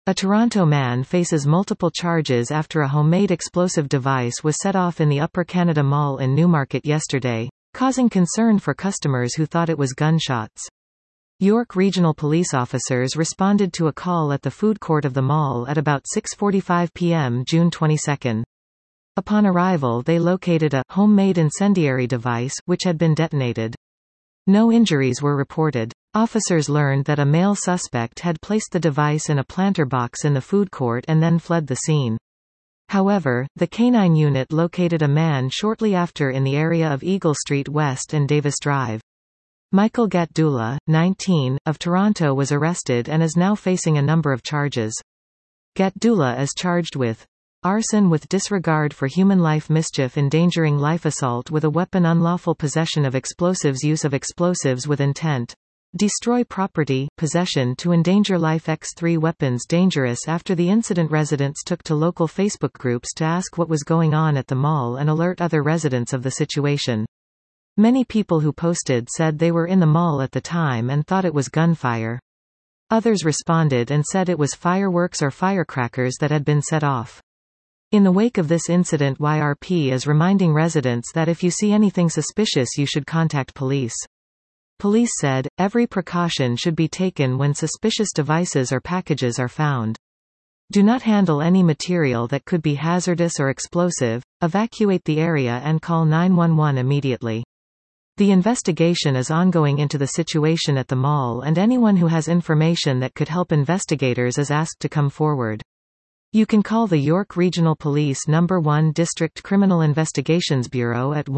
A Toronto man faces multiple charges after a homemade explosive device was set off in the Upper Canada Mall in Newmarket yesterday, causing concern for customers who thought it was gunshots. York Regional Police officers responded to a call at the food court of the mall at about 6:45 p.m. June 22. Upon arrival, they located a homemade incendiary device, which had been detonated. No injuries were reported. Officers learned that a male suspect had placed the device in a planter box in the food court and then fled the scene. However, the canine unit located a man shortly after in the area of Eagle Street West and Davis Drive. Michael Gatdula, 19, of Toronto was arrested and is now facing a number of charges. Gatdula is charged with arson with disregard for human life, mischief endangering life, assault with a weapon, unlawful possession of explosives, use of explosives with intent, destroy property, possession to endanger life. X3 weapons dangerous. After the incident, residents took to local Facebook groups to ask what was going on at the mall and alert other residents of the situation. Many people who posted said they were in the mall at the time and thought it was gunfire. Others responded and said it was fireworks or firecrackers that had been set off. In the wake of this incident, YRP is reminding residents that if you see anything suspicious, you should contact police. Police said, every precaution should be taken when suspicious devices or packages are found. Do not handle any material that could be hazardous or explosive, evacuate the area and call 911 immediately. The investigation is ongoing into the situation at the mall, and anyone who has information that could help investigators is asked to come forward. You can call the York Regional Police No. 1 District Criminal Investigations Bureau at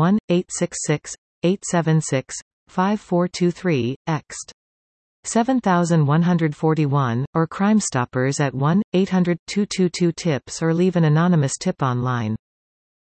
1-866-876-5423, ext. 7141, or Crime Stoppers at 1-800-222-TIPS, or leave an anonymous tip online.